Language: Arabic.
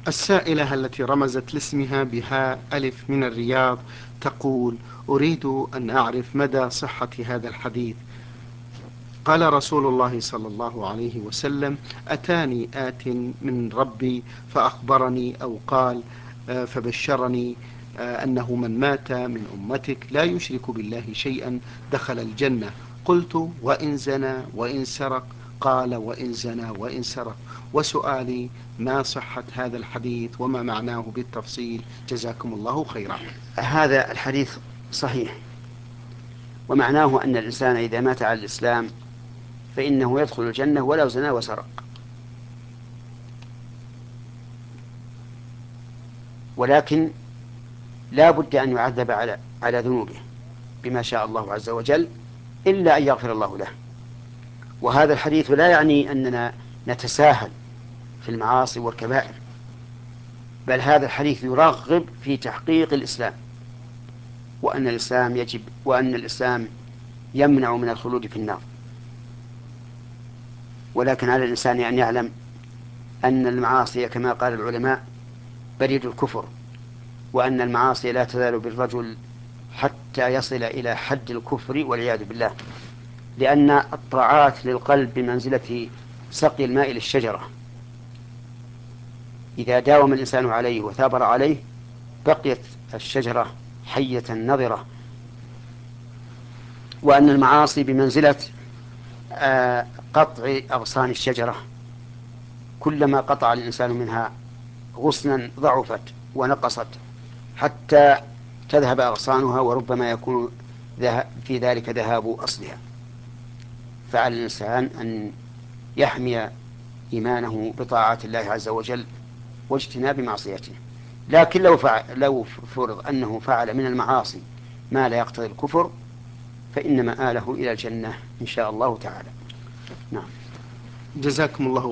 السائلة التي رمزت لاسمها بهاء ألف من الرياض تقول: أريد أن أعرف مدى صحة هذا الحديث. قال رسول الله صلى الله عليه وسلم: أتاني آت من ربي فأخبرني، أو قال فبشرني أنه من مات من أمتك لا يشرك بالله شيئا دخل الجنة. قلت: وإن زنى وإن سرق؟ قال: وإن زنى وإن سرق. وسؤالي: ما صحة هذا الحديث وما معناه بالتفصيل؟ جزاكم الله خيرا. هذا الحديث صحيح، ومعناه أن الإنسان إذا مات على الإسلام فإنه يدخل الجنة ولو زنى وسرق، ولكن لا بد أن يعذب على ذنوبه بما شاء الله عز وجل، إلا أن يغفر الله له. وهذا الحديث لا يعني أننا نتساهل في المعاصي والكبائر، بل هذا الحديث يرغب في تحقيق الإسلام، وأن الإسلام يمنع من الخلود في النار. ولكن على الإنسان أن يعلم أن المعاصي كما قال العلماء بريد الكفر، وأن المعاصي لا تزال بالرجل حتى يصل إلى حد الكفر والعياذ بالله، لأن الطاعات للقلب بمنزلة سقي الماء للشجرة، إذا داوم الإنسان عليه وثابر عليه بقيت الشجرة حية نضرة. وأن المعاصي بمنزلة قطع أغصان الشجرة، كلما قطع الإنسان منها غصنا ضعفت ونقصت حتى تذهب أغصانها، وربما يكون في ذلك ذهاب أصلها. فعلى الإنسان أن يحمي إيمانه بطاعة الله عز وجل واجتناب معصيته. لكن لو فرض أنه فعل من المعاصي ما لا يقتضي الكفر فإن مآله إلى الجنة إن شاء الله تعالى. نعم. جزاكم الله